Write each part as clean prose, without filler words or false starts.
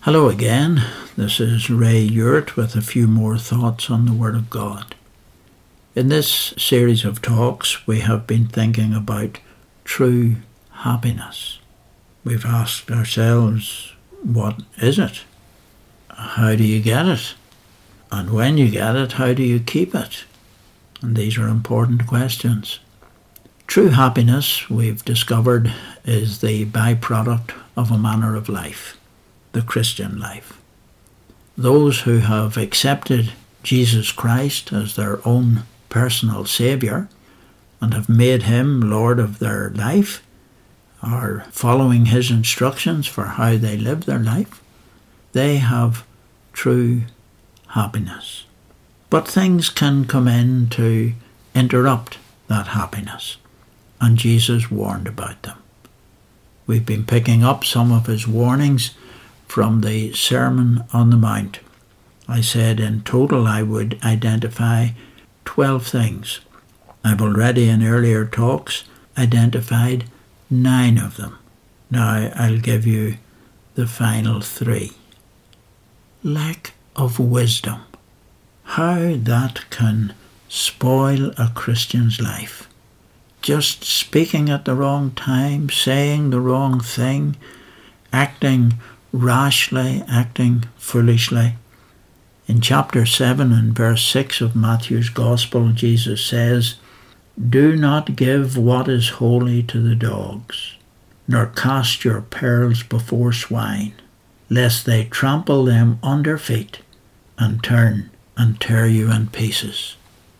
Hello again, this is Ray Ewart with a few more thoughts on the Word of God. In this series of talks we have been thinking about true happiness. We've asked ourselves, what is it? How do you get it? And when you get it, how do you keep it? And these are important questions. True happiness, we've discovered, is the byproduct of a manner of life. The Christian life. Those who have accepted Jesus Christ as their own personal Saviour and have made Him Lord of their life, are following His instructions for how they live their life, they have true happiness. But things can come in to interrupt that happiness, and Jesus warned about them. We've been picking up some of His warnings from the Sermon on the Mount. I said in total I would identify 12 things. I've already in earlier talks identified 9 of them. Now I'll give you the final 3. Lack of wisdom. How that can spoil a Christian's life. Just speaking at the wrong time, saying the wrong thing, acting rashly, acting foolishly. In chapter 7 and verse 6 of Matthew's Gospel, Jesus says, "Do not give what is holy to the dogs, nor cast your pearls before swine, lest they trample them under feet and turn and tear you in pieces."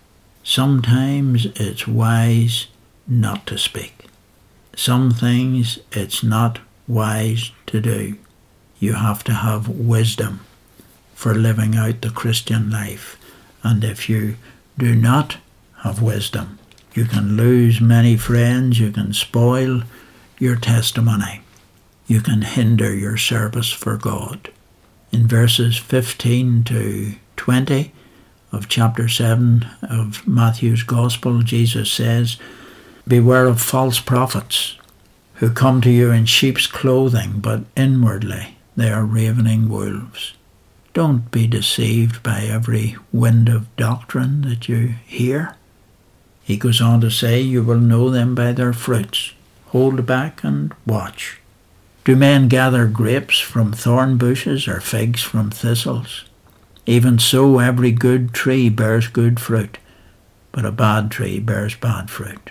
Sometimes it's wise not to speak. Some things it's not wise to do. You have to have wisdom for living out the Christian life. And if you do not have wisdom, you can lose many friends, you can spoil your testimony, you can hinder your service for God. In verses 15 to 20 of chapter 7 of Matthew's Gospel, Jesus says, "Beware of false prophets who come to you in sheep's clothing, but inwardly they are ravening wolves. Don't be deceived by every wind of doctrine that you hear." He goes on to say, "You will know them by their fruits. Hold back and watch. Do men gather grapes from thorn bushes or figs from thistles? Even so every good tree bears good fruit, but a bad tree bears bad fruit.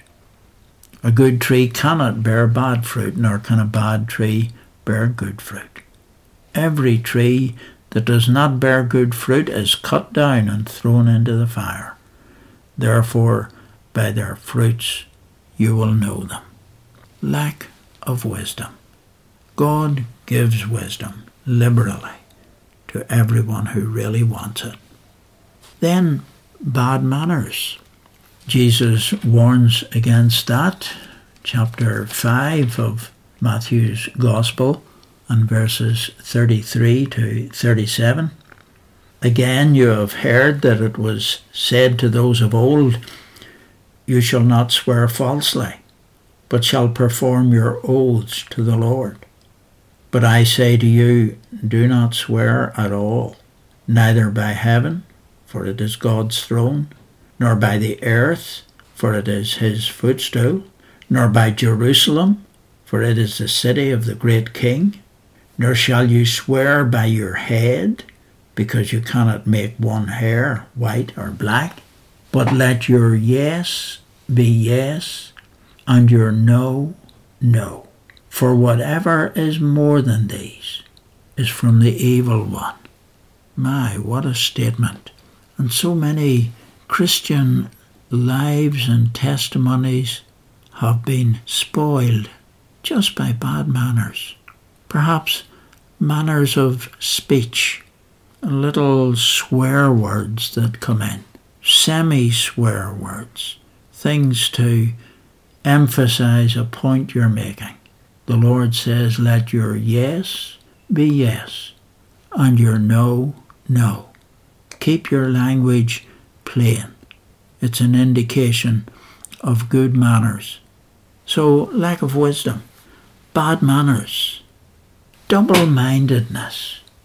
A good tree cannot bear bad fruit, nor can a bad tree bear good fruit. Every tree that does not bear good fruit is cut down and thrown into the fire. Therefore, by their fruits you will know them." Lack of wisdom. God gives wisdom liberally to everyone who really wants it. Then, bad manners. Jesus warns against that. Chapter 5 of Matthew's Gospel and verses 33 to 37. "Again you have heard that it was said to those of old, 'You shall not swear falsely, but shall perform your oaths to the Lord.' But I say to you, do not swear at all, neither by heaven, for it is God's throne, nor by the earth, for it is His footstool, nor by Jerusalem, for it is the city of the great King. Nor shall you swear by your head, because you cannot make one hair white or black. But let your yes be yes, and your no, no. For whatever is more than these is from the evil one." My, what a statement. And so many Christian lives and testimonies have been spoiled just by bad manners. Perhaps manners of speech, little swear words that come in, semi-swear words, things to emphasize a point you're making. The Lord says, let your yes be yes, and your no, no. Keep your language plain. It's an indication of good manners. So, lack of wisdom, bad manners, double-mindedness.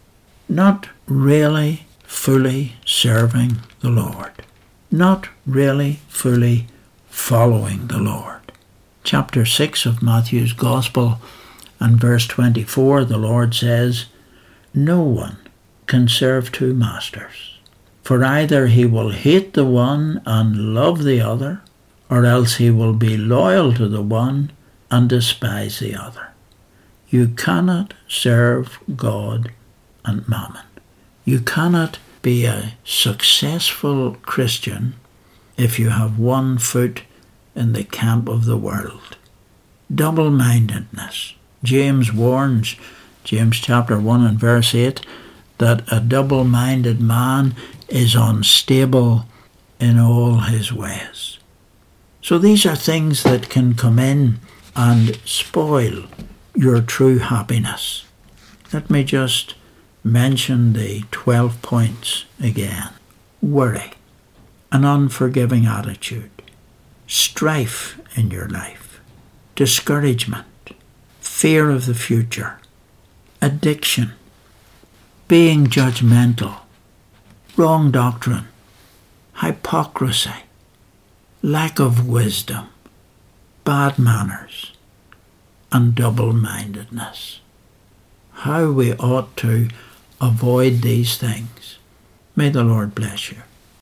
not really fully serving the Lord, not really fully following the Lord. Chapter 6 of Matthew's Gospel and verse 24, the Lord says, "No one can serve two masters, for either he will hate the one and love the other, or else he will be loyal to the one and despise the other. You cannot serve God and mammon." You cannot be a successful Christian if you have one foot in the camp of the world. Double-mindedness. James warns, James chapter 1 and verse 8, that a double-minded man is unstable in all his ways. So these are things that can come in and spoil your true happiness. Let me just mention the 12 points again. Worry, an unforgiving attitude, strife in your life, discouragement, fear of the future, addiction, being judgmental, wrong doctrine, hypocrisy, lack of wisdom, bad manners, and double-mindedness. How we ought to avoid these things. May the Lord bless you.